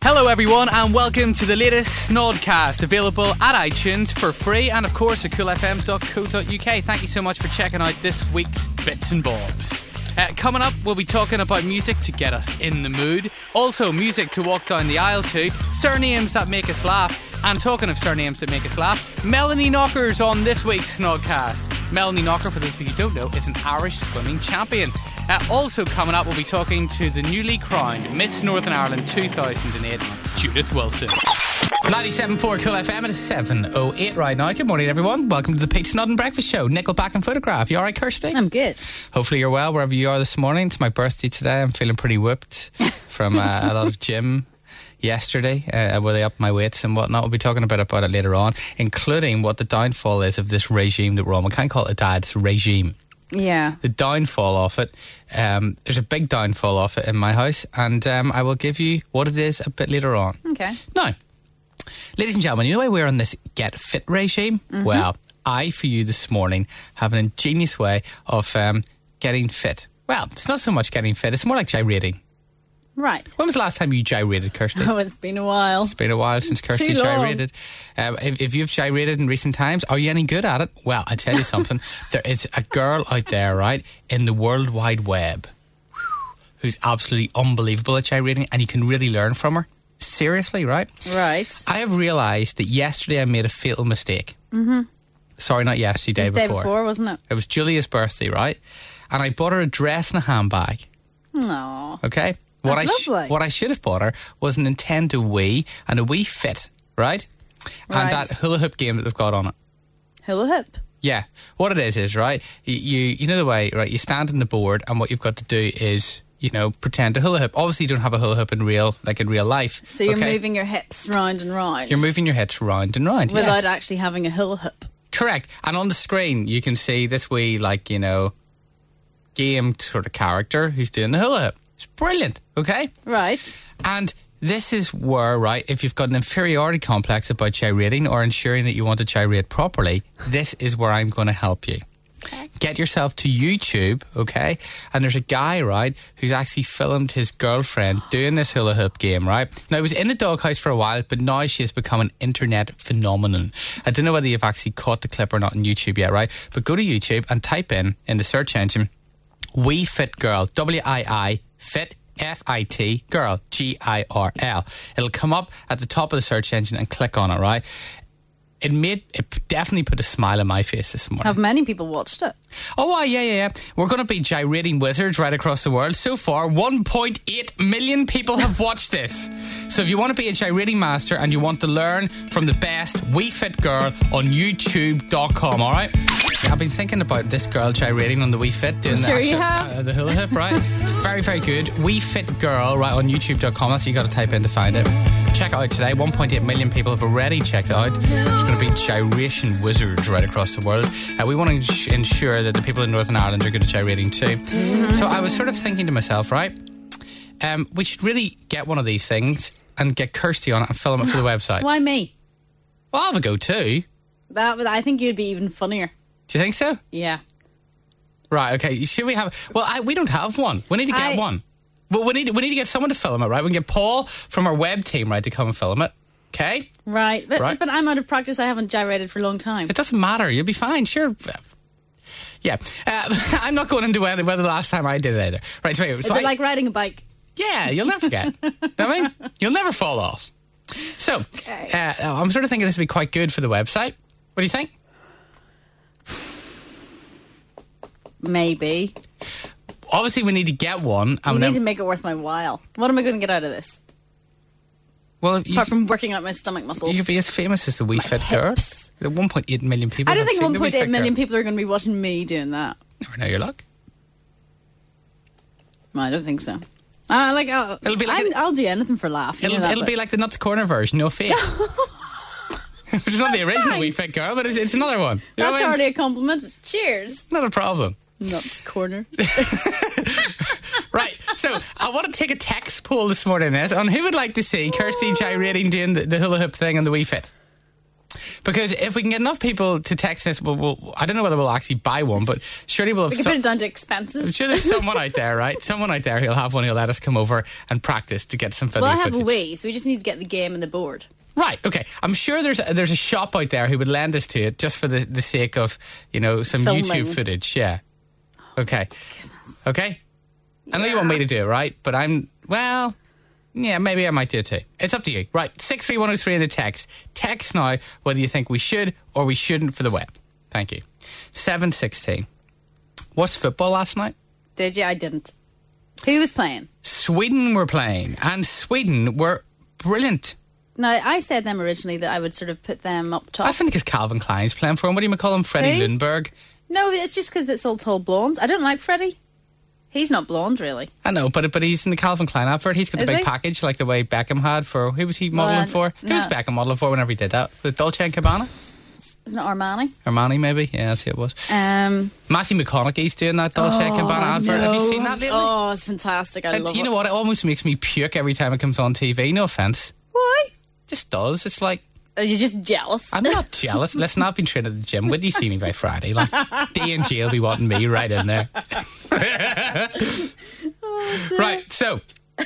Hello everyone and welcome to the latest Snodcast, available at iTunes for free and of course at coolfm.co.uk. Thank you so much for checking out this week's Bits and Bobs. Coming up, we'll be talking about music to get us in the mood. Also, music to walk down the aisle to. Surnames that make us laugh. And talking of surnames that make us laugh, Melanie Knocker's on this week's Snodcast. Melanie Knocker, for those of you who don't know, is an Irish swimming champion. Also coming up, we'll be talking to the newly crowned Miss Northern Ireland 2008, Judith Wilson. 97.4 Cool FM, it is 7:08 right now. Good morning, everyone. Welcome to the Pete Snodden Breakfast Show. Nickelback and Photograph. You alright, Kirsty? I'm good. Hopefully you're well wherever you are this morning. It's my birthday today. I'm feeling pretty whipped from a lot of gym yesterday, where they upped my weights and whatnot. We'll be talking about it later on, including what the downfall is of this regime that we're on. We can't call it a diet, it's a regime. Yeah. The downfall of it, there's a big downfall of it in my house, and I will give you what it is a bit later on. Okay. Now, ladies and gentlemen, you know why we're on this Get Fit regime? Mm-hmm. Well, I, for you this morning, have an ingenious way of getting fit. Well, it's not so much getting fit, it's more like gyrating. Right. When was the last time you gyrated, Kirsty? Oh, it's been a while. It's been a while since Kirsty gyrated. If you've gyrated in recent times, are you any good at it? Well, I tell you something. There is a girl out there, right, in the World Wide Web who's absolutely unbelievable at gyrating, and you can really learn from her. Seriously, right? Right. I have realised that yesterday I made a fatal mistake. Mm-hmm. Sorry, not yesterday, day before, wasn't it? It was Julia's birthday, right? And I bought her a dress and a handbag. No. Okay? What I should have bought her was a Nintendo Wii and a Wii Fit, right? And that hula hoop game that they've got on it. Hula hoop? Yeah. What it is right? You know the way, right? You stand on the board and what you've got to do is, you know, pretend to hula hoop. Obviously, you don't have a hula hoop in real life. So you're moving your hips round and round. You're moving your hips round and round, without actually having a hula hoop. Correct. And on the screen, you can see this wee, like, you know, game sort of character who's doing the hula hoop. It's brilliant, okay? Right. And this is where, right, if you've got an inferiority complex about gyrating or ensuring that you want to gyrate properly, this is where I'm going to help you. Okay. Get yourself to YouTube, okay? And there's a guy, right, who's actually filmed his girlfriend doing this hula hoop game, right? Now, it was in the doghouse for a while, but now she has become an internet phenomenon. I don't know whether you've actually caught the clip or not on YouTube yet, right? But go to YouTube and type in the search engine, Wii Fit Girl, W-I-I, Fit, F-I-T, Girl, G-I-R-L. It'll come up at the top of the search engine and click on it, right? It definitely put a smile on my face this morning. Have many people watched it? Oh, yeah. We're going to be gyrating wizards right across the world. So far, 1.8 million people have watched this. So if you want to be a gyrating master and you want to learn from the best Wii Fit Girl on YouTube.com, all right? I've been thinking about this girl gyrating on the Wii Fit, doing the hula hoop, right? It's very, very good. Wii Fit Girl, right, on YouTube.com. That's what you got to type in to find it. Check it out today. 1.8 million people have already checked it out. There's going to be gyration wizards right across the world. We want to ensure that the people in Northern Ireland are good at gyrating too. Mm-hmm. So I was sort of thinking to myself, right, we should really get one of these things and get Kirsty on it and film it for the website. Why me? Well, I'll have a go too. I think you'd be even funnier. Do you think so? Yeah. Right, okay. Should we have... Well, we don't have one. We need to get one. Well, we need to get someone to film it, right? We can get Paul from our web team, right, to come and film it. Okay? Right. But I'm out of practice. I haven't gyrated for a long time. It doesn't matter. You'll be fine. Sure. Yeah. I'm not going into whether the last time I did it either. Right, so Is it like riding a bike? Yeah, you'll never forget. I mean, you'll never fall off. So, I'm sort of thinking this would be quite good for the website. What do you think? Maybe. Obviously, we need to get one. We need to make it worth my while. What am I going to get out of this? Well, apart from working out my stomach muscles. You could be as famous as the Wii Fit Girl. The 1.8 million people. I don't think 1.8 million people are going to be watching me doing that. Never know your luck. No, I don't think so. It'll be like I'll do anything for a laugh. It'll be like the Nuts Corner version, no fake. It's not the original Wii Fit Girl, but it's another one. That's already a compliment. Cheers. Not a problem. Nuts Corner. Right, so I want to take a text poll this morning on who would like to see Kirsty gyrating doing the hula hoop thing on the Wii Fit. Because if we can get enough people to text us, I don't know whether we'll actually buy one, but surely we'll have... We can put it down to expenses. I'm sure there's someone out there, right? Someone out there who'll have one who'll let us come over and practice to get some video Well, I have footage. a Wii, so we just need to get the game and the board. Right, okay. I'm sure there's a shop out there who would lend us to it just for the sake of, some Filming. YouTube footage. Yeah. Okay. Okay? I know you want me to do it, right? But maybe I might do it too. It's up to you. Right, 63103 in the text. Text now whether you think we should or we shouldn't for the web. Thank you. 7:16. Watched football last night? Did you? I didn't. Who was playing? Sweden were playing, and Sweden were brilliant. Now, I said them originally that I would sort of put them up top. That's because Calvin Klein's playing for him. What do you call him? Freddie Who? Lundberg? No, it's just because it's all tall blondes. I don't like Freddie. He's not blonde, really. I know, but he's in the Calvin Klein advert. He's got the Is big he? package like the way Beckham had for... Who was he modelling for? Who was Beckham modelling for whenever he did that? For Dolce & Gabbana? Isn't it Armani? Armani, maybe? Yeah, that's who it was. Matthew McConaughey's doing that Dolce & Gabbana advert. Have you seen that lately? Oh, it's fantastic. I love it. You know what? It almost makes me puke every time it comes on TV. No offence. Why? It just does. It's like... You're just jealous. I'm not jealous. Listen, I've been training at the gym. Would you see me by Friday? Like, D&G will be wanting me right in there. Right, so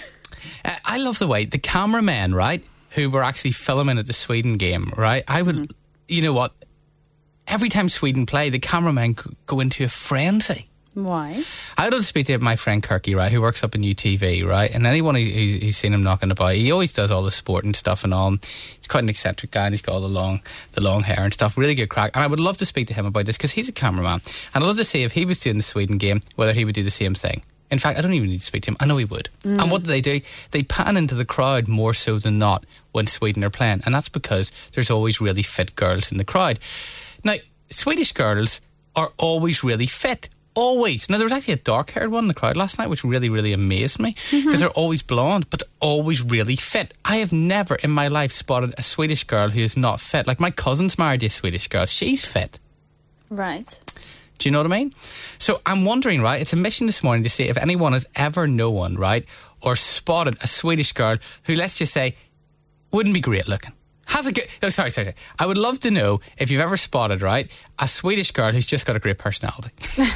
I love the way the cameramen, right, who were actually filming at the Sweden game, right? I would, you know what? Every time Sweden play, the cameramen go into a frenzy. Why? I would speak to my friend Kirky, right, who works up in UTV, right? And anyone who's seen him knocking about, he always does all the sport and stuff and all. He's quite an eccentric guy, and he's got all the long hair and stuff. Really good crack. And I would love to speak to him about this because he's a cameraman, and I'd love to see if he was doing the Sweden game, whether he would do the same thing. In fact, I don't even need to speak to him. I know he would. And what do? They pan into the crowd more so than not when Sweden are playing, and that's because there's always really fit girls in the crowd. Now, Swedish girls are always really fit. Always. Now, there was actually a dark-haired one in the crowd last night, which really, really amazed me, because they're always blonde, but they're always really fit. I have never in my life spotted a Swedish girl who is not fit. Like, my cousin's married a Swedish girl. She's fit. Right. Do you know what I mean? So I'm wondering, right, it's a mission this morning to see if anyone has ever known, right, or spotted a Swedish girl who, let's just say, wouldn't be great looking. Has a good... No, sorry. I would love to know if you've ever spotted, right, a Swedish girl who's just got a great personality.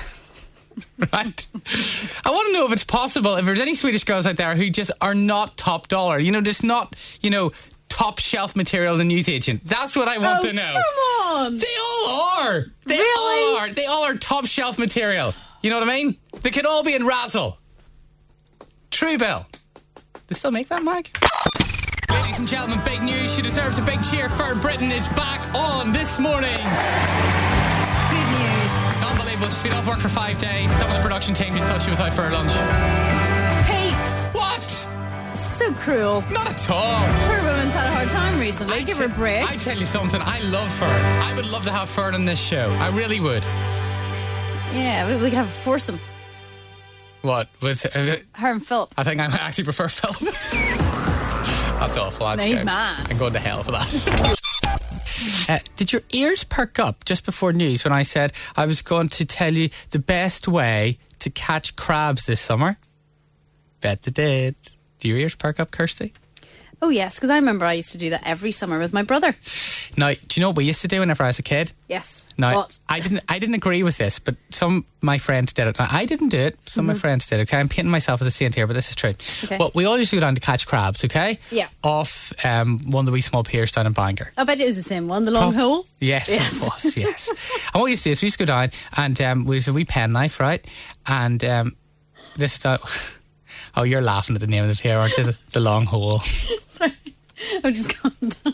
Right? I want to know if it's possible, if there's any Swedish girls out there who just are not top dollar. Just not, top shelf material in the newsagent. That's what I want to know. Come on. They all are. They all are top shelf material. You know what I mean? They could all be in Razzle. Truebill. They still make that, Mike? Ladies and gentlemen, big news. She deserves a big cheer. For Britain is back on this morning. Good news. Unbelievable. She's been off work for 5 days. Some of the production team just thought she was out for her lunch. Pete. What? So cruel. Not at all. Poor woman's had a hard time recently. Give her a break. I tell you something, I love Fern. I would love to have Fern on this show. I really would. Yeah, we could have a foursome. What? With her and Philip. I think I actually prefer Philip. That's awful. No, he's mad. I'm going to hell for that. Did your ears perk up just before news when I said I was going to tell you the best way to catch crabs this summer? Bet they did. Do your ears perk up, Kirsty? Oh, yes, because I remember I used to do that every summer with my brother. Now, do you know what we used to do whenever I was a kid? Yes. Now, what? I didn't agree with this, but some of my friends did it. Now, I didn't do it. Some of my friends did it. Okay, I'm painting myself as a saint here, but this is true. Okay. Well, we all used to go down to catch crabs, okay? Yeah. Off one of the wee small piers down in Bangor. I bet it was the same one, the long hole. Yes, it was, yes. And what we used to do is we used to go down and we used a wee penknife, right? And this is... Oh, you're laughing at the name of the pier, aren't you? The long hole. Sorry. I've just gone down.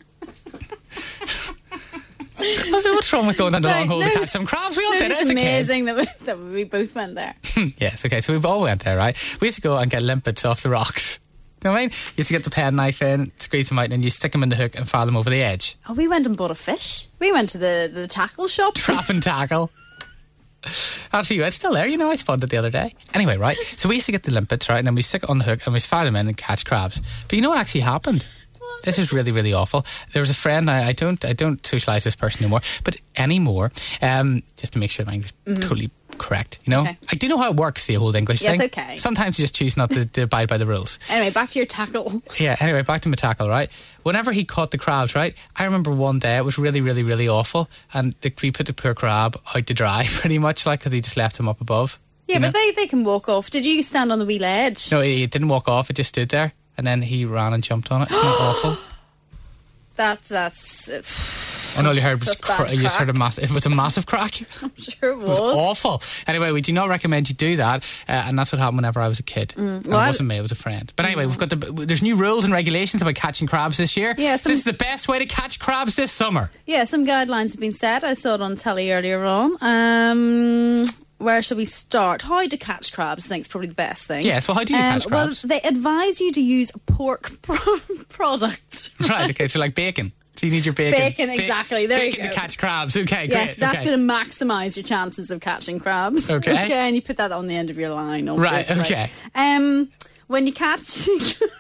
What's wrong with going down the long hole to catch some crabs? We all did it as a kid. It's amazing that we both went there. Yes, okay, so we all went there, right? We used to go and get limpets off the rocks. You know what I mean? You used to get the penknife in, squeeze them out, and then you stick them in the hook and file them over the edge. Oh, we went and bought a fish. We went to the tackle shop. Trap and tackle. Actually, it's still there, I spotted it the other day. Anyway, right, so we used to get the limpets, right, and then we stick it on the hook and we file them in and catch crabs. But you know what actually happened? What? This is really, really awful. There was a friend. I don't socialise this person anymore. Just to make sure my English is totally correct. You know, Okay. I do know how it works. The whole English Yes, thing. okay. Sometimes you just choose not to abide by the rules. Anyway, back to your tackle. Yeah, anyway, back to my tackle, right? Whenever he caught the crabs, right, I remember one day it was really, really, really awful, and we put the poor crab out to dry pretty much, like, because he just left him up above. Yeah, you know? but they can walk off. Did you stand on the wee ledge? No, it didn't walk off, it just stood there, and then he ran and jumped on it. Isn't that awful? That's. And all you heard was That's bad you just heard crack. it was a massive crack. I'm sure it It was awful. Anyway, we do not recommend you do that, and that's what happened whenever I was a kid. And it Well, wasn't me; it was a friend. But anyway, there's new rules and regulations about catching crabs this year. Yeah, So this is the best way to catch crabs this summer. Yeah, some guidelines have been set. I saw it on telly earlier on. Where shall we start? How to catch crabs, I think, is probably the best thing. Yes, well, how do you catch crabs? Well, they advise you to use pork product. Right, okay, so like bacon. So you need your bacon. Bacon, exactly. There you bacon go. to catch crabs. Okay, Yes, great. that's okay. going to maximise your chances of catching crabs. Okay. Okay, and you put that on the end of your line. Right, Obviously. okay. When you catch...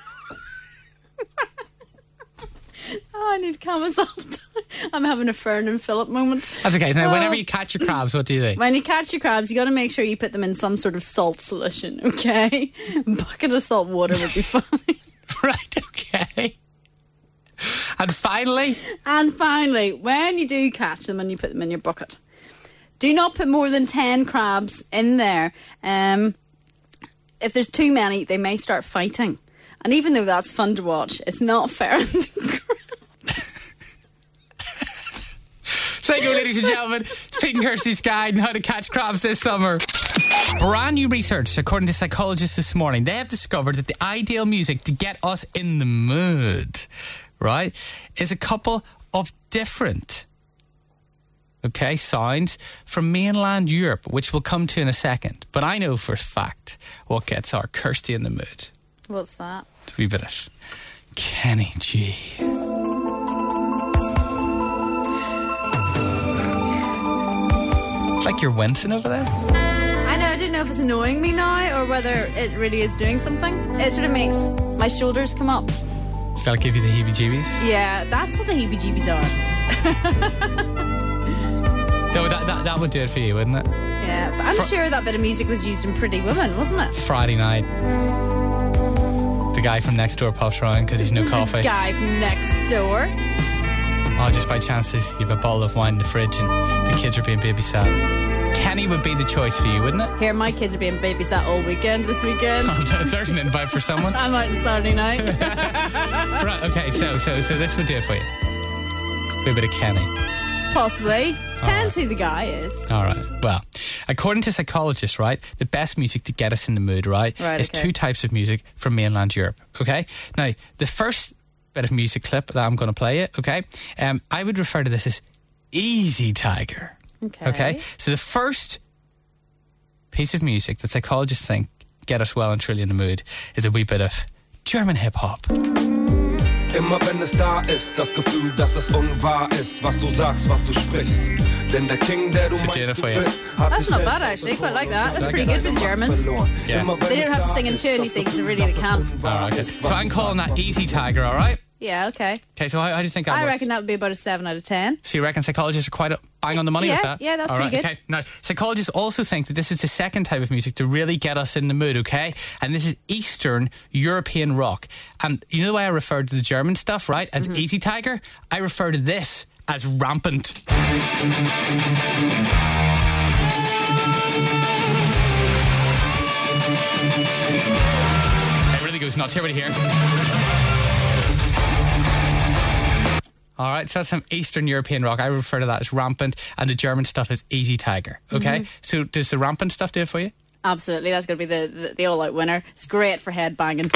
I need to calm myself down. I'm having a Fern and Philip moment. That's okay. Now, whenever you catch your crabs, what do you do? When you catch your crabs, you got to make sure you put them in some sort of salt solution, okay? A bucket of salt water would be fine. Right, okay. And finally, when you do catch them and you put them in your bucket, do not put more than 10 crabs in there. If there's too many, they may start fighting. And even though that's fun to watch, it's not fair. so you go, ladies and gentlemen. It's Pete and Kirsty's guide on how to catch crabs this summer. Brand new research, according to psychologists this morning, they have discovered that the ideal music to get us in the mood, right, is a couple of different, sounds from mainland Europe, which we'll come to in a second. But I know for a fact what gets our Kirsty in the mood. What's that? A wee bit of Kenny G. It's like you're wincing over there. I know, I don't know if it's annoying me now or whether it really is doing something. It sort of makes my shoulders come up. Does that give you the heebie-jeebies? Yeah, that's what the heebie-jeebies are. No, that would do it for you, wouldn't it? Yeah, but I'm sure that bit of music was used in Pretty Woman, wasn't it? Friday night. The guy from next door pops around because he's no There's coffee. a guy from next door. Oh, just by chance, you have a bottle of wine in the fridge and the kids are being babysat. Kenny would be the choice for you, wouldn't it? Here, my kids are being babysat all weekend this weekend. There's an invite for someone. I'm out on Saturday night. Right, okay, so this would do it for you. A bit of Kenny. Possibly. Depends who the guy is. All right. Well, according to psychologists, right, the best music to get us in the mood, right, is okay. two types of music from mainland Europe, okay? Now, the first bit of music clip that I'm going to play it, okay, I would refer to this as Easy Tiger. Okay? So the first piece of music that psychologists think get us well and truly in the mood is a wee bit of German hip-hop. Immer wenn es da ist, das Gefühl, dass es unwahr ist, was du sagst, was du sprichst. Denn der King, der du meinst, du bist, hat That's sich not selbst bad, actually. Quite like that. That's Like pretty it? good for the Germans. Yeah. Immer They wenn don't es have to da sing in ist, tune, you see, because they really can't. All right, okay. So I'm calling that Easy Tiger, all right? Yeah, okay. Okay, so how do you think that I works? reckon that would be about a 7 out of 10. So you reckon psychologists are quite bang on the money with that? Yeah, that's all pretty right, good. Okay. Now, psychologists also think that this is the second type of music to really get us in the mood, okay? And this is Eastern European rock. And you know the way I referred to the German stuff, right, as Easy Tiger? I refer to this as Rampant. It really goes nuts. Here, right here. All right, so that's some Eastern European rock. I refer to that as Rampant, and the German stuff is Easy Tiger. Okay, so does the Rampant stuff do it for you? Absolutely. That's going to be the all-out winner. It's great for headbanging.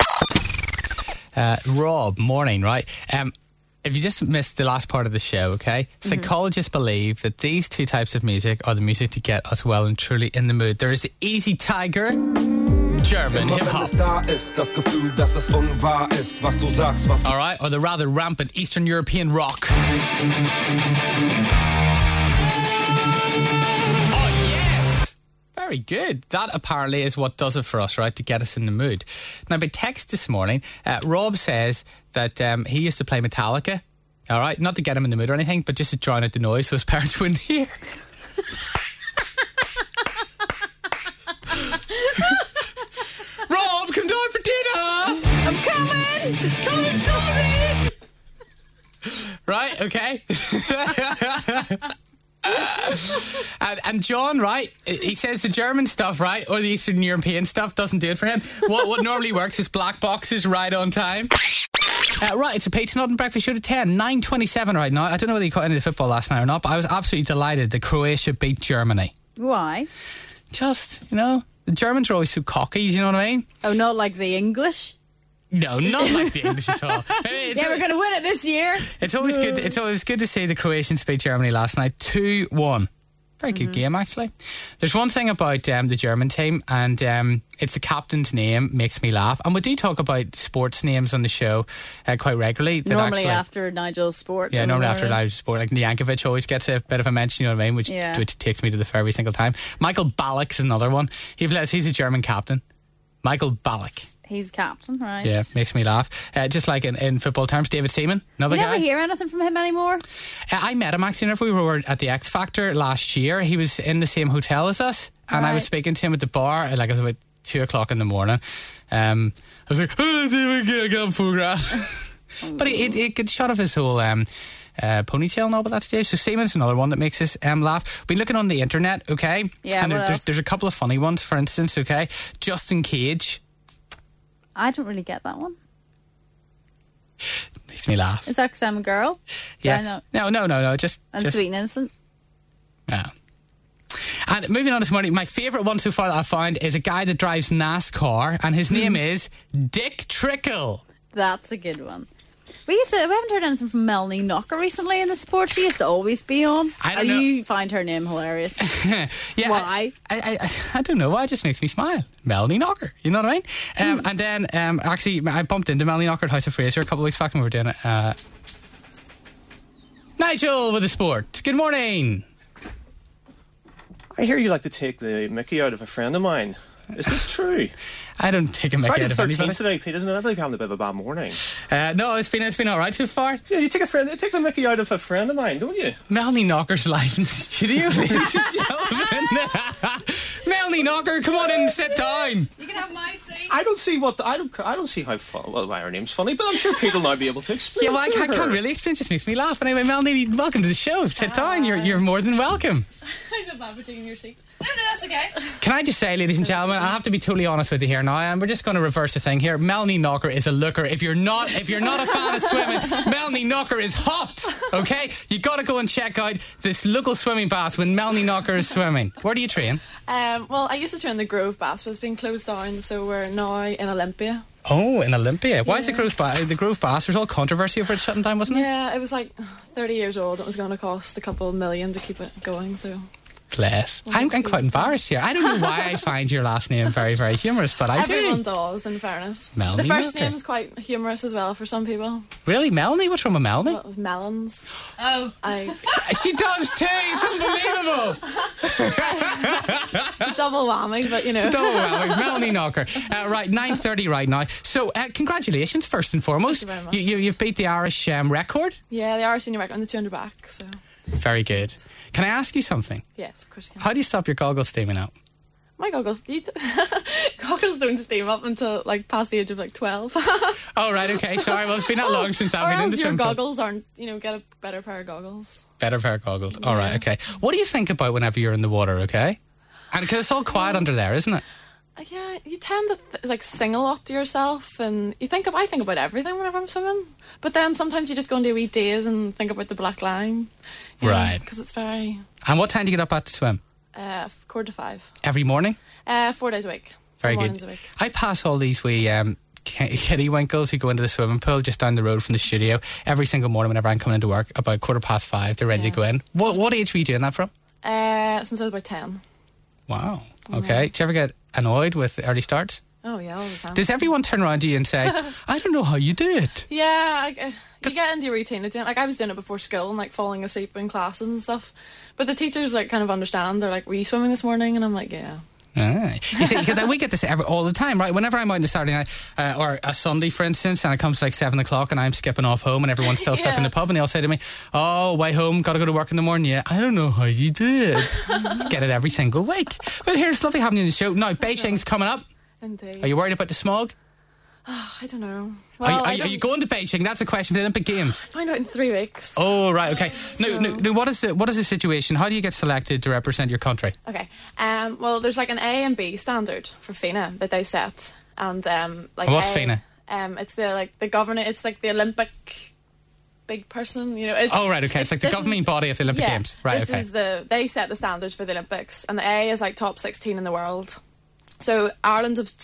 Rob, morning, right? If you just missed the last part of the show, okay, psychologists believe that these two types of music are the music to get us well and truly in the mood. There is the Easy Tiger, German Immer wenn hip-hop. es da ist, das Gefühl, dass es unwahr ist, was du sagst, was du All right, or the rather rampant Eastern European rock. Oh, yes! Very Very good. That apparently is what does it for us, right? To get us in the mood. Now, by text this morning, Rob says that he used to play Metallica. All right, not to get him in the mood or anything, but just to drown out the noise so his parents wouldn't hear. Rob, come down for dinner. I'm coming. Coming shortly. Right, okay. and John, right, he says the German stuff, right, or the Eastern European stuff doesn't do it for him. What normally works is black boxes right on time. Right, it's a Pizza Nut and Breakfast Show to 10, 9:27 right now. I don't know whether you caught any of the football last night or not, but I was absolutely delighted that Croatia beat Germany. Why? Just, the Germans are always so cocky, you know what I mean? Oh, not like the English? No, not like the English at all. We're going to win it this year. It's always good. It's always good to see the Croatians beat Germany last night, 2-1. Very good game, actually. There's one thing about the German team, and it's the captain's name makes me laugh. And we do talk about sports names on the show quite regularly. Normally after Nigel's sport. Yeah, normally after Nigel's sport. Like Jankovic always gets a bit of a mention, you know what I mean? Which takes me to the fair every single time. Michael Ballack is another one. He's a German captain. Michael Ballack. He's captain, right? Yeah, makes me laugh. Just like in football terms, David Seaman, another guy. You never hear anything from him anymore? I met him actually whenever we were at the X Factor last year. He was in the same hotel as us, and I was speaking to him at the bar like at about 2:00 in the morning. I was like, "Oh, David, get up, photograph." But he could shut off his whole ponytail and all at that stage. So Seaman's another one that makes us laugh. Been looking on the internet, okay? Yeah. And there's a couple of funny ones. For instance, okay, Justin Cage. I don't really get that one. Makes me laugh. Is that because I'm a girl? Yeah. No. Just sweet and innocent. No. And moving on this morning, my favourite one so far that I've found is a guy that drives NASCAR, and his name is Dick Trickle. That's a good one. We haven't heard anything from Melanie Knocker recently in the sport. She used to always be on. I don't know. You find her name hilarious. Yeah, why? I don't know why. It just makes me smile. Melanie Knocker, you know what I mean? And then actually I bumped into Melanie Knocker at House of Fraser a couple of weeks back when we were doing it. Nigel with the sport. Good morning. I hear you like to take the mickey out of a friend of mine. Is this true? I don't take a mickey out of anybody. Friday the 13th today, Pete, isn't it? I believe you're having a bit of a bad morning. No, it's been all right so far. Yeah, you take the mickey out of a friend of mine, don't you? Melanie Knocker's live in the studio, ladies and gentlemen. Melanie Knocker, come on in and sit down. You can have my seat. I don't see how why her name's funny, but I'm sure Pete will now be able to explain. Yeah, well, I can't really explain. It just makes me laugh. Anyway, Melanie, welcome to the show. Sit down. You're more than welcome. I feel bad for taking your seat. No, that's okay. Can I just say, ladies and gentlemen, I have to be totally honest with you here now, and we're just going to reverse the thing here. Melanie Knocker is a looker. If you're not a fan of swimming, Melanie Knocker is hot. Okay, you got to go and check out this local swimming bath when Melanie Knocker is swimming. Where do you train? Well, I used to train the Grove Bath, but it's been closed down, so we're now in Olympia. Oh, in Olympia. Why is the Grove Bath? There's all controversy over it shutting down, wasn't it? Yeah, it was like 30 years old. It was going to cost a couple of million to keep it going, so... Bless. I'm quite embarrassed here. I don't know why I find your last name very, very humorous, but I do. Everyone does, in fairness. Melanie. The first name's quite humorous as well for some people. Really? Melanie? What's wrong with Melanie? Well, melons. Oh. She does too. It's unbelievable. Double whammy, but you know. Double whammy. Melanie Knocker. Right, 9:30 right now. So, congratulations, first and foremost. Thank you very much. You've beat the Irish record. Yeah, the Irish senior record on the 200 back, so... Very good. Can I ask you something? Yes, of course you can. How do you stop your goggles steaming up? My goggles, goggles don't steam up until like past the age of like 12. Oh, right, okay, sorry. Well, it's been that long since I've been in the your swim club. goggles aren't, get a better pair of goggles. Better pair of goggles. All right, okay. What do you think about whenever you're in the water, okay? And because it's all quiet under there, isn't it? Yeah, you tend to sing a lot to yourself, and I think about everything whenever I'm swimming. But then sometimes you just go into a wee daze and think about the black line, right? Because it's very. And what time do you get up at to swim? 4:45 every morning. 4 days a week. Very good. A week. I pass all these wee kiddie winkles who go into the swimming pool just down the road from the studio every single morning whenever I'm coming into work. About 5:15, they're ready to go in. What age were you doing that from? Since I was about 10. Wow. Okay. Do you ever get annoyed with early starts? Oh yeah, all the time. Does everyone turn around to you and say, I don't know how you do it? Yeah, you get into your routine of doing it. Like I was doing it before school and like falling asleep in classes and stuff. But the teachers kind of understand. They're like, were you swimming this morning? And I'm like, yeah. You see, because we get this all the time, right? Whenever I'm out on a Saturday night or a Sunday, for instance, and it comes to like 7 o'clock and I'm skipping off home and everyone's still stuck in the pub and they'll say to me, oh, way home, gotta go to work in the morning. Yeah, I don't know how you do it. Get it every single week. Well, here's lovely having you on the show. Now, Beijing's coming up. Indeed. Are you worried about the smog? I don't know. Well, are you going to Beijing? That's a question for the Olympic Games. Find out in 3 weeks. Oh, right, okay. No, what is the situation? How do you get selected to represent your country? Okay. Well, there's like an A and B standard for FINA that they set, and what's FINA? It's the governor. It's like the Olympic big person. You know. Oh, right, okay. It's like the governing body of the Olympic Games. Right, okay. They set the standards for the Olympics, and the A is like top 16 in the world. So Ireland have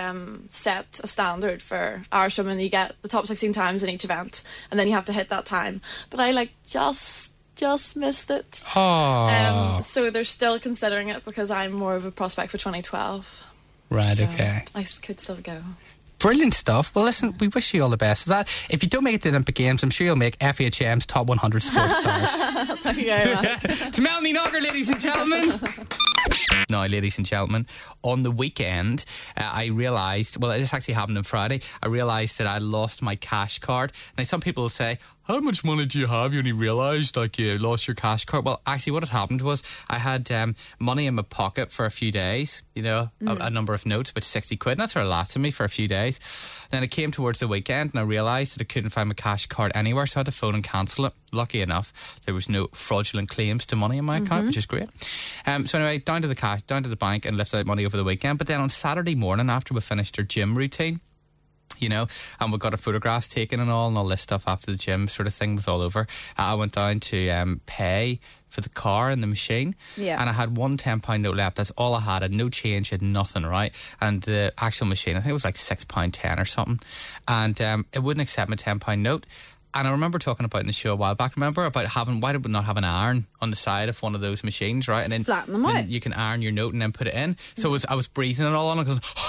set a standard for Irish women. You get the top 16 times in each event, and then you have to hit that time. But I just missed it. Oh. So they're still considering it because I'm more of a prospect for 2012. Right, so okay. I could still go. Brilliant stuff. Well, listen, we wish you all the best. If you don't make it to the Olympic Games, I'm sure you'll make FHM's top 100 sports stars. Thank you very much. It's Melanie Knocker, ladies and gentlemen. Now, ladies and gentlemen, on the weekend, I realised, well, this actually happened on Friday, I realised that I lost my cash card. Now, some people will say, how much money do you have? You only realised like you lost your cash card. Well, actually what had happened was I had money in my pocket for a few days, you know, a number of notes, about 60 quid, and that's a lot to me for a few days. Then it came towards the weekend and I realised that I couldn't find my cash card anywhere, so I had to phone and cancel it. Lucky enough, there was no fraudulent claims to money in my account, which is great. So anyway, down to the bank and lifted out money over the weekend. But then on Saturday morning, after we finished our gym routine, you know, and we got our photographs taken and all this stuff after the gym sort of thing was all over, I went down to pay for the car and the machine, and I had one £10 note left. That's all I had. I had no change, had nothing, right? And the actual machine, I think it was like £6.10 or something, and it wouldn't accept my £10 note. And I remember talking about in the show a while back, remember, about why did we not have an iron on the side of one of those machines, right? And then, flatten them out. You can iron your note and then put it in. So I was breathing it all on,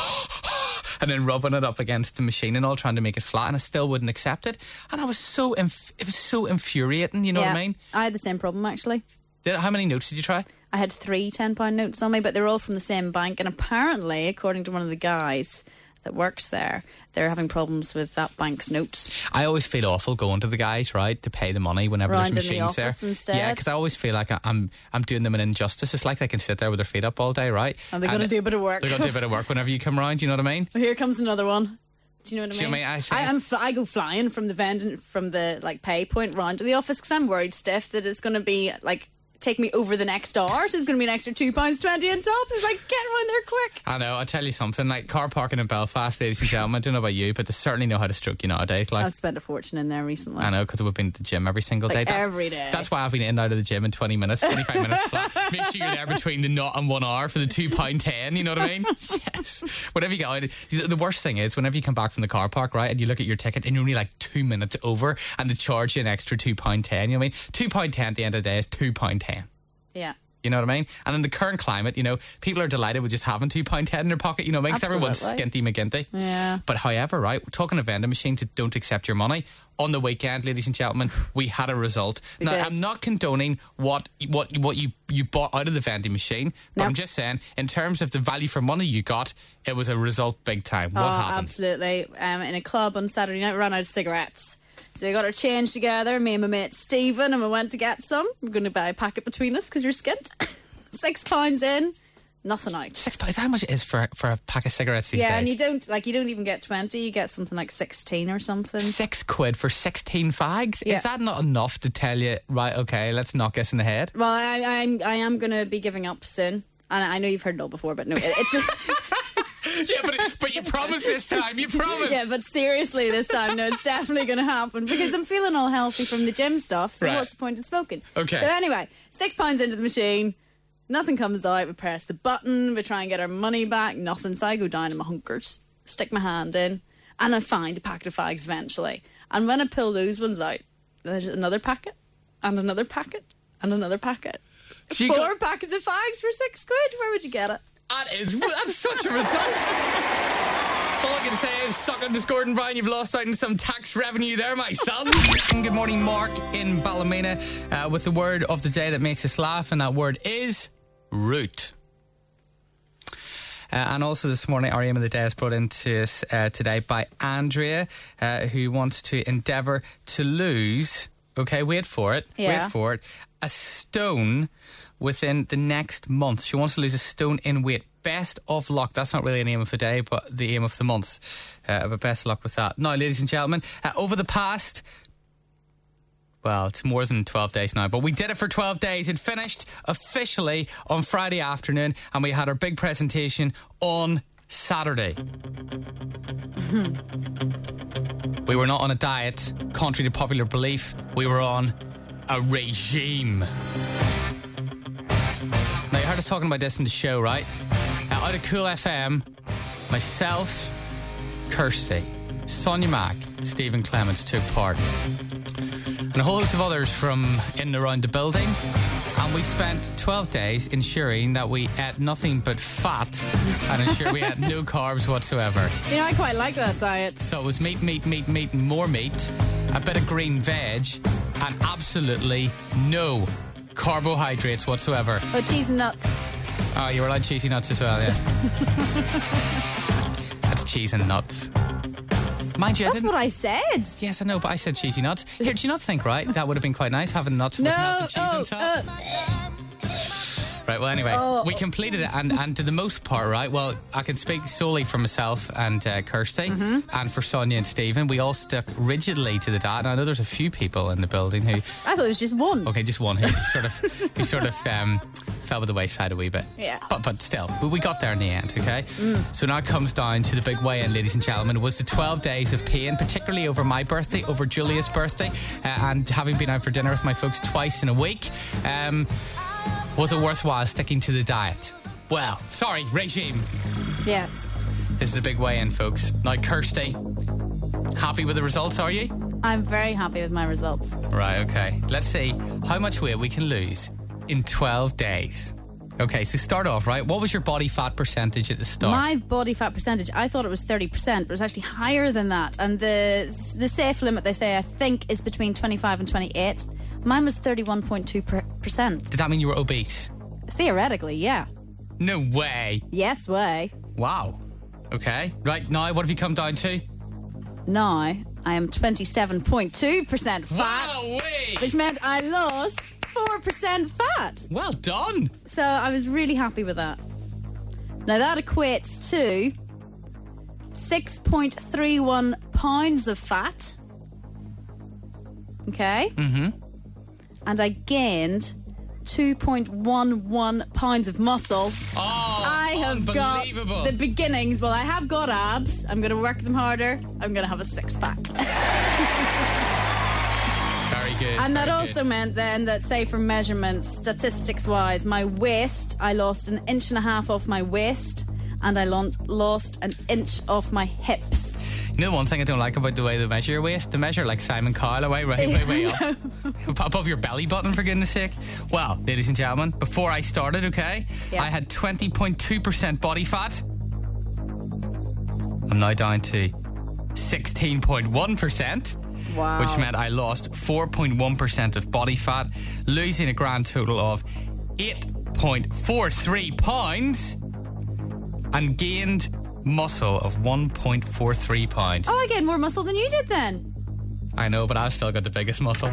and then rubbing it up against the machine and all, trying to make it flat, and I still wouldn't accept it. And I was it was so infuriating, you know what I mean? I had the same problem, actually. How many notes did you try? I had 3 £10 notes on me, but they were all from the same bank, and apparently, according to one of the guys that works there, they're having problems with that bank's notes. I always feel awful going to the guys, right, to pay the money whenever there's machines there. Instead. Yeah, because I always feel like I'm doing them an injustice. It's like they can sit there with their feet up all day, right? And they're going to do a bit of work. They're going to do a bit of work whenever you come around, you know what I mean? Well, here comes another one. Do you know what I mean? I go flying from the like pay point round to the office because I'm worried stiff that it's going to be like take me over the next hour, so it's going to be an extra £2.20 on top. It's like, get around there quick. I know, I'll tell you something, like car parking in Belfast, ladies and gentlemen, I don't know about you, but they certainly know how to stroke you nowadays. Like, I've spent a fortune in there recently. I know, because we've been to the gym every single day. Every day. That's why I've been in and out of the gym in 20 minutes, 25 minutes flat. Make sure you're there between the 0 and 1 hour for the £2.10, you know what I mean? Yes. Whenever you get out, the worst thing is whenever you come back from the car park, right, and you look at your ticket and you're only like 2 minutes over and they charge you an extra £2.10, you know what I mean? £2.10 at the end of the day is £2.10. Yeah. You know what I mean? And in the current climate, you know, people are delighted with just having £2.10 in their pocket, you know, makes everyone's skinty McGinty. Yeah. But however, right, talking of vending machines that don't accept your money, on the weekend, ladies and gentlemen, we had a result. Now, I'm not condoning what you bought out of the vending machine, but I'm just saying, in terms of the value for money you got, it was a result big time. What happened? Absolutely. In a club on Saturday night, we ran out of cigarettes. So we got our change together, me and my mate Stephen, and we went to get some. We're going to buy a packet between us because you're skint. £6 in, nothing out. £6? Is that how much it is for a pack of cigarettes these days? Yeah, and you don't even get 20, you get something like 16 or something. £6 for 16 fags? Yeah. Is that not enough to tell you, right, okay, let's knock us in the head? Well, I am going to be giving up soon. And I know you've heard it all before, but no, it's... Yeah, but you promised this time. You promised. Yeah, but seriously this time, no, it's definitely going to happen because I'm feeling all healthy from the gym stuff. So what's the point of smoking? Okay. So anyway, £6 into the machine, nothing comes out. We press the button, we try and get our money back. Nothing. So I go down in my hunkers, stick my hand in, and I find a packet of fags eventually. And when I pull those ones out, there's another packet, and another packet, and another packet. 4 packets of fags for £6. Where would you get it? That's such a result. All I can say is suck on this, Gordon Bryan. You've lost out on some tax revenue there, my son. Good morning, Mark in Ballymena, with the word of the day that makes us laugh, and that word is root. And also this morning, our aim of the day is brought into us today by Andrea, who wants to endeavour to lose, okay, wait for it, a stone within the next month. She wants to lose a stone in weight. Best of luck. That's not really an aim of the day, but the aim of the month. But best of luck with that. Now, ladies and gentlemen, over the past... Well, it's more than 12 days now, but we did it for 12 days. It finished officially on Friday afternoon, and we had our big presentation on Saturday. We were not on a diet, contrary to popular belief. We were on a regime. Now, you heard us talking about this in the show, right? Out of Cool FM, myself, Kirsty, Sonia Mack, Stephen Clements took part. And a whole host of others from in and around the building. And we spent 12 days ensuring that we ate nothing but fat and ensure we had no carbs whatsoever. You know, I quite like that diet. So it was meat, and more meat, a bit of green veg, and absolutely no carbohydrates whatsoever. Oh, cheese and nuts. Oh, you were allowed cheesy nuts as well, yeah. That's cheese and nuts. Mind you, That's what I said. Yes, I know, but I said cheesy nuts. Here, do you not think, right? That would have been quite nice, having nuts with melted cheese on top. Right, well, anyway, we completed it, and to the most part, right, well, I can speak solely for myself and Kirsty, and for Sonia and Stephen. We all stuck rigidly to the diet, and I know there's a few people in the building who... I thought it was just one. Okay, just one who sort of fell by the wayside a wee bit. Yeah. But still, we got there in the end, okay? So now it comes down to the big weigh-in, ladies and gentlemen. It was the 12 days of pain, particularly over my birthday, over Julia's birthday, and having been out for dinner with my folks twice in a week. Was it worthwhile sticking to the diet? Well, sorry, regime. Yes. This is the big weigh-in, folks. Now, Kirsty, happy with the results, are you? I'm very happy with my results. Right, okay. Let's see how much weight we can lose in 12 days. Okay, so start off, right? What was your body fat percentage at the start? My body fat percentage, I thought it was 30%, but it was actually higher than that. And the safe limit, they say, I think, is between 25 and 28. Mine was 31.2%. Did that mean you were obese? Theoretically, yeah. No way. Yes way. Wow. Okay. Right, now what have you come down to? Now, I am 27.2% fat. Wow-wee. Which meant I lost 4% fat. Well done. So I was really happy with that. Now that equates to 6.31 pounds of fat. Okay? Mm-hmm. And I gained 2.11 pounds of muscle. Oh, I have got the beginnings. Well, I have got abs. I'm going to work them harder. I'm going to have a six-pack. Very good. And that also meant then that, say, for measurements, statistics-wise, my waist, I lost 1.5 inches off my waist, and I lost 1 inch off my hips. You know one thing I don't like about the way they measure your waist? They measure like Simon Cowell way up. Above your belly button, for goodness sake. Well, ladies and gentlemen, before I started, okay, yeah. I had 20.2% body fat. I'm now down to 16.1%. Wow. Which meant I lost 4.1% of body fat, losing a grand total of 8.43 pounds, and gained muscle of 1.43 pounds. Oh, I gained more muscle than you did then. I know, but I've still got the biggest muscle.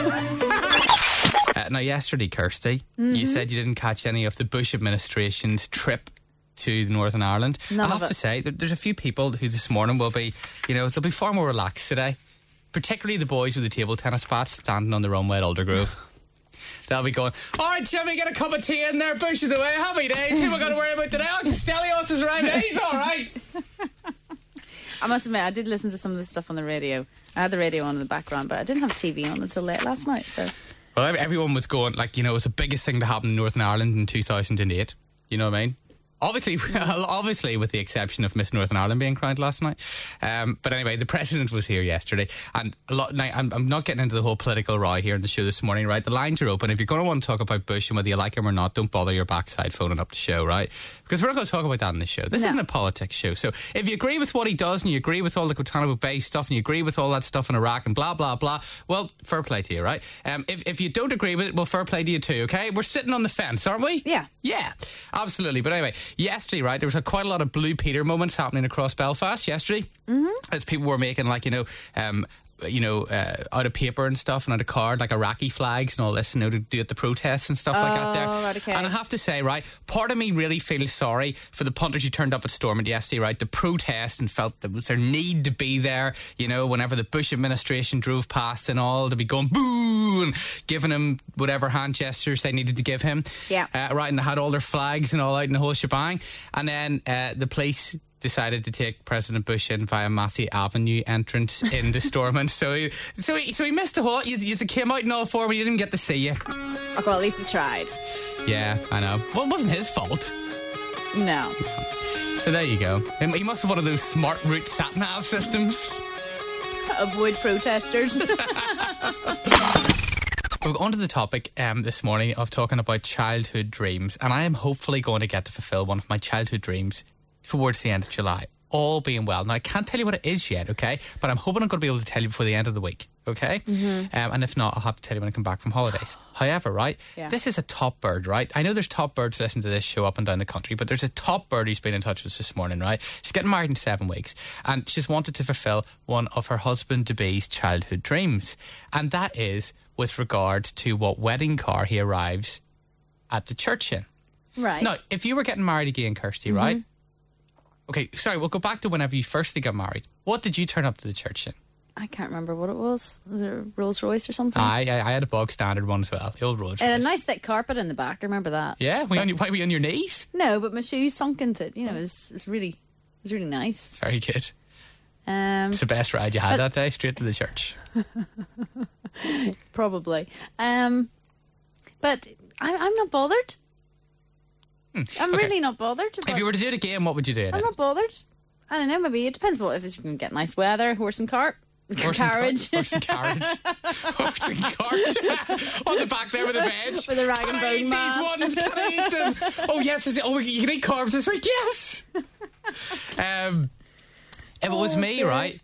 Now, yesterday, Kirsty, you said you didn't catch any of the Bush administration's trip to Northern Ireland. I have to say, there's a few people who this morning will be, they'll be far more relaxed today. Particularly the boys with the table tennis bats standing on the runway at Aldergrove. They'll be going, all right, Jimmy, get a cup of tea in there, Bush is away, happy days, who we got to worry about today? Oh, Stelios is around, he's all right. I must admit, I did listen to some of this stuff on the radio. I had the radio on in the background, but I didn't have TV on until late last night, so... Well, everyone was going, it was the biggest thing to happen in Northern Ireland in 2008, you know what I mean? Obviously, with the exception of Miss Northern Ireland being crowned last night. But anyway, the president was here yesterday, and I'm not getting into the whole political row here in the show this morning, right? The lines are open. If you're going to want to talk about Bush and whether you like him or not, don't bother your backside phoning up the show, right? Because we're not going to talk about that in the show. This isn't a politics show. So if you agree with what he does and you agree with all the Guantanamo Bay stuff and you agree with all that stuff in Iraq and blah, blah, blah, well, fair play to you, right? If you don't agree with it, well, fair play to you too, okay? We're sitting on the fence, aren't we? Yeah. Yeah, absolutely. But anyway, yesterday, right, there was quite a lot of Blue Peter moments happening across Belfast yesterday. As people were making, like, out of paper and stuff and out of card, like Iraqi flags and all this, to do at the protests and stuff like that there. Right, okay. And I have to say, right, part of me really feels sorry for the punters who turned up at Stormont yesterday, right, to protest and felt there was their need to be there, whenever the Bush administration drove past and all, to be going boo and giving him whatever hand gestures they needed to give him. Yeah. Right, and they had all their flags and all out in the whole shebang. And then the police decided to take President Bush in via Massey Avenue entrance into Stormont. So he missed the whole. You came out in all four, but he didn't get to see you. Oh, well, at least he tried. Yeah, I know. Well, it wasn't his fault. No. So there you go. He must have one of those smart route sat-nav systems. Avoid protesters. We're on to the topic this morning of talking about childhood dreams, and I am hopefully going to get to fulfil one of my childhood dreams towards the end of July, all being well. Now, I can't tell you what it is yet, okay? But I'm hoping I'm going to be able to tell you before the end of the week, okay? And if not, I'll have to tell you when I come back from holidays. However, right, this is a top bird, right? I know there's top birds listening to this show up and down the country, but there's a top bird who's been in touch with us this morning, right? She's getting married in 7 weeks, and she's wanted to fulfil one of her husband-to-be's childhood dreams. And that is with regard to what wedding car he arrives at the church in. Right. Now, if you were getting married again, Kirsty, right? Okay, sorry, we'll go back to whenever you firstly got married. What did you turn up to the church in? I can't remember what it was. Was it a Rolls Royce or something? I had a bog standard one as well, the old Rolls Royce. And a nice thick carpet in the back, I remember that. Yeah, why were you on your knees? No, but my shoes sunk into it. It was really nice. Very good. It's the best ride you had that day, straight to the church. Probably. But I'm not bothered. I'm really not bothered. If you were to do it again, what would you do? I'm not bothered. I don't know, maybe it depends if you can get nice weather, horse and cart. Carriage. Horse and carriage. Horse and cart. On the back there with a veg. With a rag and bone man. These ones, can I eat them? Oh, yes. You can eat carbs this week. Yes. If it was me, right,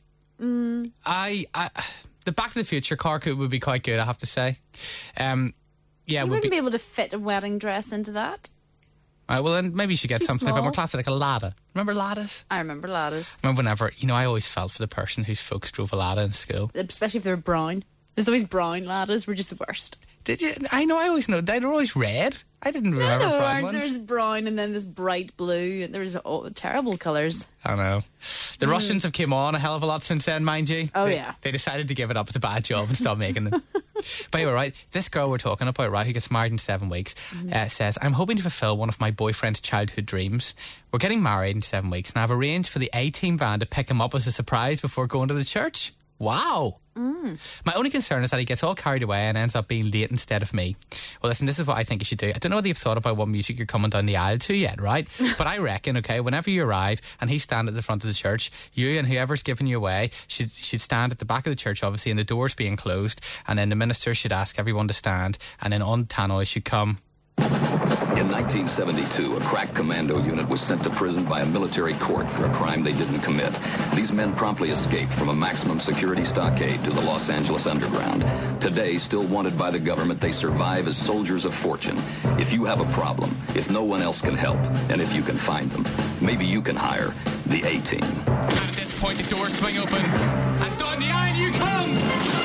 I the Back to the Future car would be quite good, I have to say. You wouldn't be able to fit a wedding dress into that. Well, then maybe you should get something a bit more classic, like a Lada. Remember Ladas? I remember Ladas. Remember whenever, I always felt for the person whose folks drove a Lada in school. Especially if they were brown. There's always brown Ladas, were just the worst. Did you? I always know. They were always red. I didn't remember brown ones. There was brown and then this bright blue. And there was terrible colours. I know. The Russians have come on a hell of a lot since then, mind you. Oh, yeah. They decided to give it up as a bad job and stop making them. But anyway, right, this girl we're talking about, right, who gets married in 7 weeks, says, I'm hoping to fulfil one of my boyfriend's childhood dreams. We're getting married in 7 weeks, and I've arranged for the A-Team van to pick him up as a surprise before going to the church. Wow. My only concern is that he gets all carried away and ends up being late instead of me. Well, listen, this is what I think you should do. I don't know whether you've thought about what music you're coming down the aisle to yet, right? But I reckon, okay, whenever you arrive and he's standing at the front of the church, you and whoever's giving you away should stand at the back of the church, obviously, and the doors being closed, and then the minister should ask everyone to stand, and then on tannoy should come. In 1972, a crack commando unit was sent to prison by a military court for a crime they didn't commit. These men promptly escaped from a maximum security stockade to the Los Angeles underground. Today, still wanted by the government, they survive as soldiers of fortune. If you have a problem, if no one else can help, and if you can find them, maybe you can hire the A-Team. And at this point, the doors swing open, and down the aisle you come!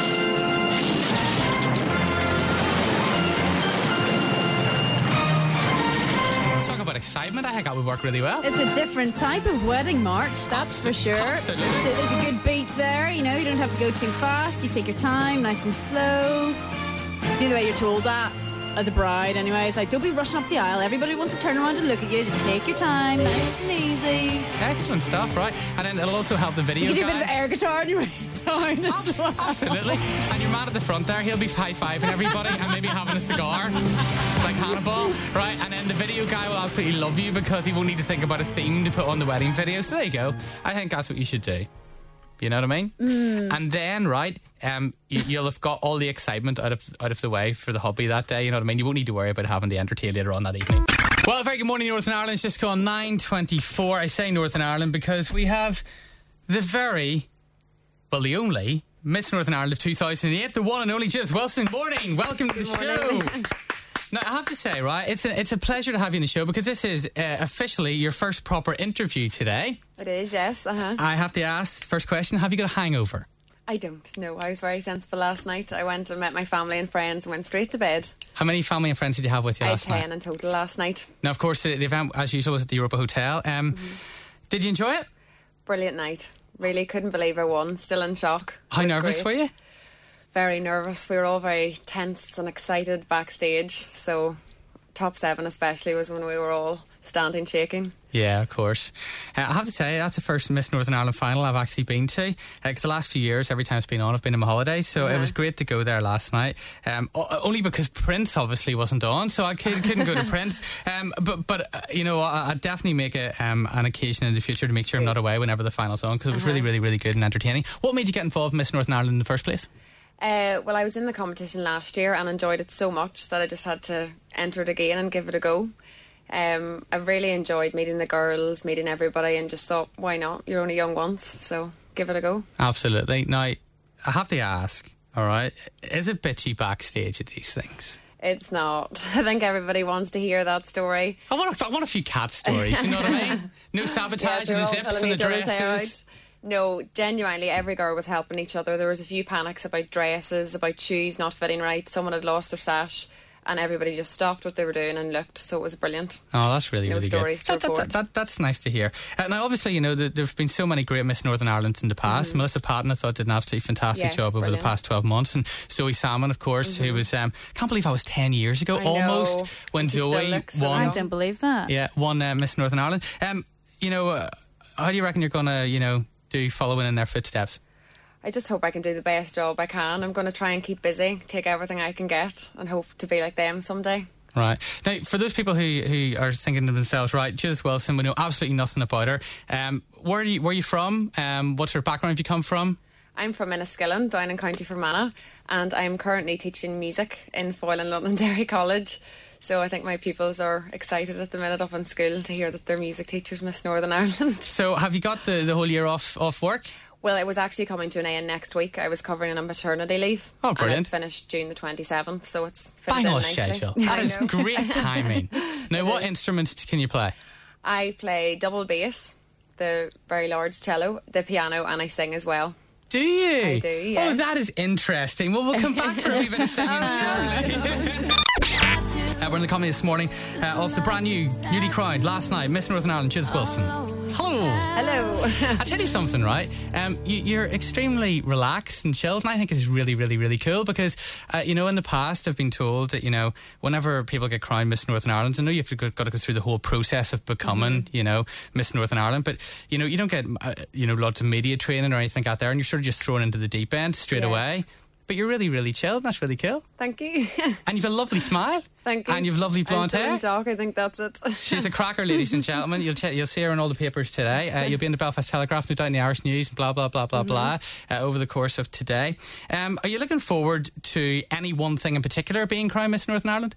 About excitement, I think that would work really well. It's a different type of wedding march, that's for sure. Absolutely. So there's a good beat there, you don't have to go too fast. You take your time, nice and slow. See the way you're told that as a bride anyway. It's like, don't be rushing up the aisle. Everybody wants to turn around and look at you. Just take your time, nice and easy. Excellent stuff, right? And then it'll also help the video You do guy. a bit of air guitar on your way down as well. Absolutely. And your man at the front there, he'll be high-fiving everybody and maybe having a cigar like Hannibal, right? And then the video guy will absolutely love you because he won't need to think about a theme to put on the wedding video. So there you go. I think that's what you should do. You know what I mean? And then, right, you'll have got all the excitement out of the way for the hubby that day. You know what I mean? You won't need to worry about having to entertain later on that evening. Well, a very good morning, Northern Ireland. It's just gone 9:24. I say Northern Ireland because we have the only Miss Northern Ireland of 2008, the one and only Jess Wilson. Morning. Welcome to the show. Now, I have to say, right, it's a pleasure to have you on the show because this is officially your first proper interview today. It is, yes. I have to ask, first question, have you got a hangover? I don't know. I was very sensible last night. I went and met my family and friends and went straight to bed. How many family and friends did you have with you last night? I had 10 in total last night. Now, of course, the event, as usual, was at the Europa Hotel. Did you enjoy it? Brilliant night. Really couldn't believe I won. Still in shock. How nervous were you? Very nervous. We were all very tense and excited backstage. So top 7 especially was when we were all standing shaking. Yeah, of course. I have to say, that's the first Miss Northern Ireland final I've actually been to. Because the last few years, every time it's been on, I've been on my holidays. So it was great to go there last night. Only because Prince obviously wasn't on, so I couldn't go to Prince. But you know, I'd definitely make it an occasion in the future to make sure I'm not away whenever the final's on, because it was really, really, really good and entertaining. What made you get involved in Miss Northern Ireland in the first place? Well, I was in the competition last year and enjoyed it so much that I just had to enter it again and give it a go. I really enjoyed meeting the girls, meeting everybody, and just thought, why not? You're only young once, so give it a go. Absolutely. Now, I have to ask, all right, is it bitchy backstage at these things? It's not. I think everybody wants to hear that story. I want a few cat stories, you know what I mean? No sabotage in the zips and the dresses. No, genuinely, every girl was helping each other. There was a few panics about dresses, about shoes not fitting right. Someone had lost their sash, and everybody just stopped what they were doing and looked. So it was brilliant. Oh, that's really, really stories good. That's nice to hear. Now, obviously, you know, there's been so many great Miss Northern Irelands in the past. Melissa Patton, I thought, did an absolutely fantastic job over the past 12 months. And Zoe Salmon, of course, who was, can't believe I was 10 years ago, almost, when Zoe won. I don't believe that. Yeah, won Miss Northern Ireland. You know, how do you reckon you're going to, you know, do following in their footsteps? I just hope I can do the best job I can. I'm going to try and keep busy, take everything I can get, and hope to be like them someday. Right. Now, for those people who are thinking to themselves, right, Judith Wilson, we know absolutely nothing about her. Where are you from? What sort of background have you come from? I'm from Enniskillen, down in County Fermanagh, and I'm currently teaching music in Foyle and Londonderry College. So I think my pupils are excited at the minute up in school to hear that their music teacher's Miss Northern Ireland. So have you got the whole year off work? Well, it was actually coming to an end next week. I was covering on maternity leave. Oh, brilliant. And it finished June the 27th, so it's fit bang in on nicely. schedule. That is great timing. Now, what instruments can you play? I play double bass, the very large cello, the piano, and I sing as well. Do you? I do, yes. Oh, that is interesting. Well, we'll come back for a wee bit of singing shortly. We're in the comedy this morning of the brand newly crowned last night Miss Northern Ireland, Judith Wilson. Hello. Hello. I'll tell you something, right? You're extremely relaxed and chilled, and I think it's really, really, really cool because, you know, in the past I've been told that, you know, whenever people get crowned Miss Northern Ireland, I know you've got to go through the whole process of becoming, you know, Miss Northern Ireland, but, you know, you don't get, you know, lots of media training or anything out there, and you're sort of just thrown into the deep end straight away. But you're really, really chilled. That's really cool. Thank you. And you've a lovely smile. Thank you. And you've lovely blonde hair. I'm still in shock. I think that's it. She's a cracker, ladies and gentlemen. You'll see her in all the papers today. You'll be in the Belfast Telegraph, no doubt in the Irish News, blah, blah, blah, blah, blah, over the course of today. Are you looking forward to any one thing in particular being crowned Miss Northern Ireland?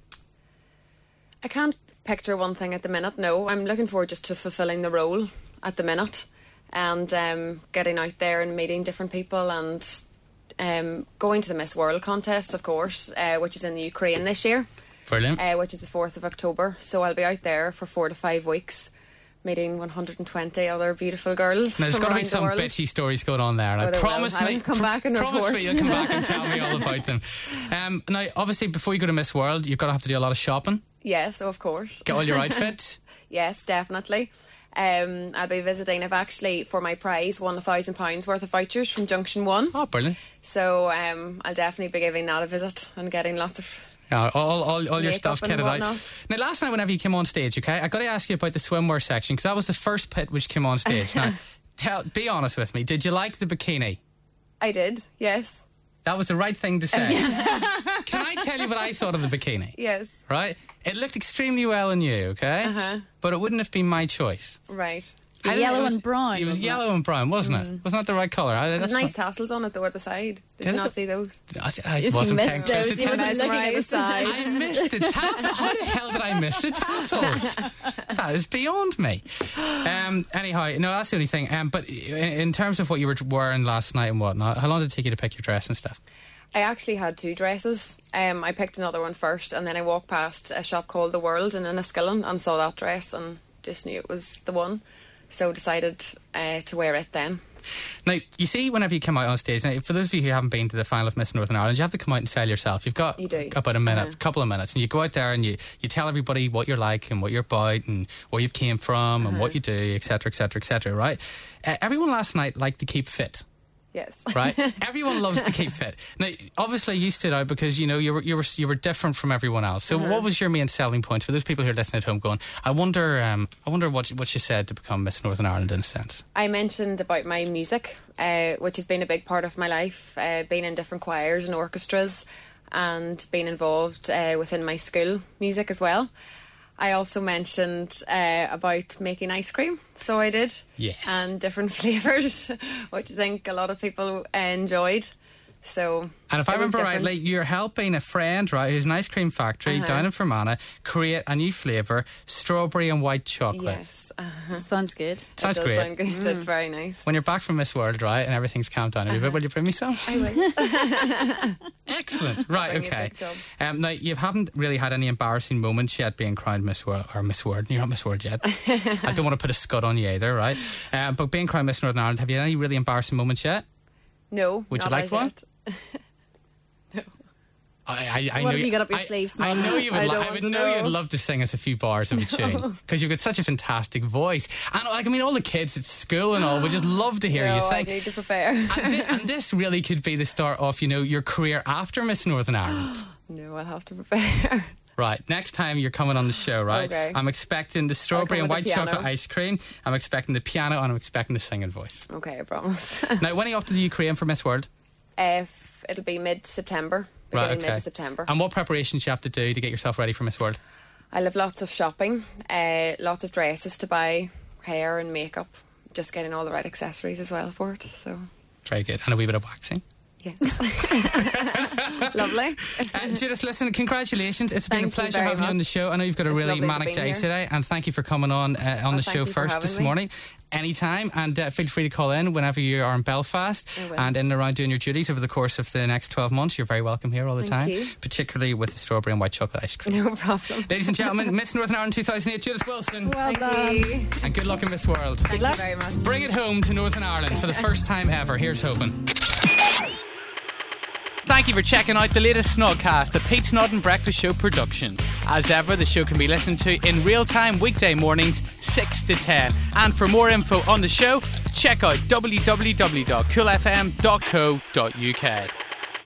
I can't picture one thing at the minute, no. I'm looking forward just to fulfilling the role at the minute and getting out there and meeting different people and going to the Miss World contest, of course, which is in the Ukraine this year. Brilliant. Which is the 4th of October. So I'll be out there for 4 to 5 weeks, meeting 120 other beautiful girls. Now, there's got to be some world. bitchy stories going on there. And promise me, come back and promise report. me you'll come back and tell me all about them. Now, obviously, before you go to Miss World, you've got to have to do a lot of shopping. Yes, of course. Get all your outfits. Yes, definitely. I'll be visiting. I've actually, for my prize, won £1,000 worth of vouchers from Junction 1. Oh, brilliant. So I'll definitely be giving that a visit and getting lots of all your stuff kitted out. Now, last night, whenever you came on stage, okay, I got to ask you about the swimwear section because that was the first pit which came on stage. Now, be honest with me. Did you like the bikini? I did, yes. That was the right thing to say. Can I tell you what I thought of the bikini? Yes. Right? It looked extremely well on you, okay? But it wouldn't have been my choice. Right. Yellow and brown. It was yellow and brown, wasn't it? Wasn't that the right colour? There's nice tassels on it though at the side. Did you not see those? I wasn't paying close He wasn't looking at the side. I missed the tassels. How the hell did I miss the tassels? That is beyond me. Anyhow, no, that's the only thing. But in terms of what you were wearing last night and whatnot, how long did it take you to pick your dress and stuff? I actually had 2 dresses. I picked another one first, and then I walked past a shop called The World in Enniskillen and saw that dress and just knew it was the one. So decided to wear it then. Now, you see, whenever you come out on stage, now, for those of you who haven't been to the final of Miss Northern Ireland, you have to come out and sell yourself. You've got about a minute, couple of minutes, and you go out there and you tell everybody what you're like and what you're about and where you came from and what you do, etc., etc., etc., right? Everyone last night liked to keep fit. Yes. Right? Everyone loves to keep fit. Now, obviously, you stood out because, you know, you were different from everyone else. So what was your main selling point for those people who are listening at home going, I wonder what you said to become Miss Northern Ireland in a sense? I mentioned about my music, which has been a big part of my life, being in different choirs and orchestras and being involved within my school music as well. I also mentioned about making ice cream, so I did. Yes. And different flavours, which I think a lot of people enjoyed. So, and if I remember rightly, you're helping a friend, right, who's an ice cream factory down in Fermanagh, create a new flavour, strawberry and white chocolate. Yes. Sounds good. Sounds it does great. Sound good. It's very nice. When you're back from Miss World, right, and everything's calmed down a bit, will you bring me some? I will. Excellent. Right, okay. Now, you haven't really had any embarrassing moments yet being crowned Miss World, or Miss World. You're not Miss World yet. I don't want to put a scud on you either, right? But being crowned Miss Northern Ireland, have you had any really embarrassing moments yet? No. Would you like one? No. I what know have you got up your sleeves? I know you would. I would know you'd love to sing us a few bars of a tune because you've got such a fantastic voice. And like, I mean, all the kids at school and all would just love to hear you sing. I need to prepare. And this really could be the start of, you know, your career after Miss Northern Ireland. No, I'll have to prepare. Right, next time you're coming on the show, right? Okay. I'm expecting the strawberry and white chocolate ice cream. I'm expecting the piano, and I'm expecting the singing voice. Okay, I promise. Now, when are you off to the Ukraine for Miss World? It'll be mid-September. Right, okay. Mid-September. And what preparations you have to do to get yourself ready for Miss World? I'll have lots of shopping, lots of dresses to buy, hair and makeup, just getting all the right accessories as well for it. So very good. And a wee bit of waxing. Yeah. Lovely. Judith, listen, congratulations. It's been a pleasure having you on the show. I know you've got a really manic day today, and thank you for coming on the show first this morning. Anytime, and feel free to call in whenever you are in Belfast and in and around doing your duties over the course of the next 12 months. You're very welcome here all the time, particularly with the strawberry and white chocolate ice cream. No problem. Ladies and gentlemen, Miss Northern Ireland 2008, Judith Wilson. Well done. And good luck in Miss World. Thank you very much. Bring it home to Northern Ireland for the first time ever. Here's hoping. Thank you for checking out the latest Snodcast, a Pete Snodden Breakfast Show production. As ever, the show can be listened to in real time weekday mornings 6 to 10. And for more info on the show, check out www.coolfm.co.uk.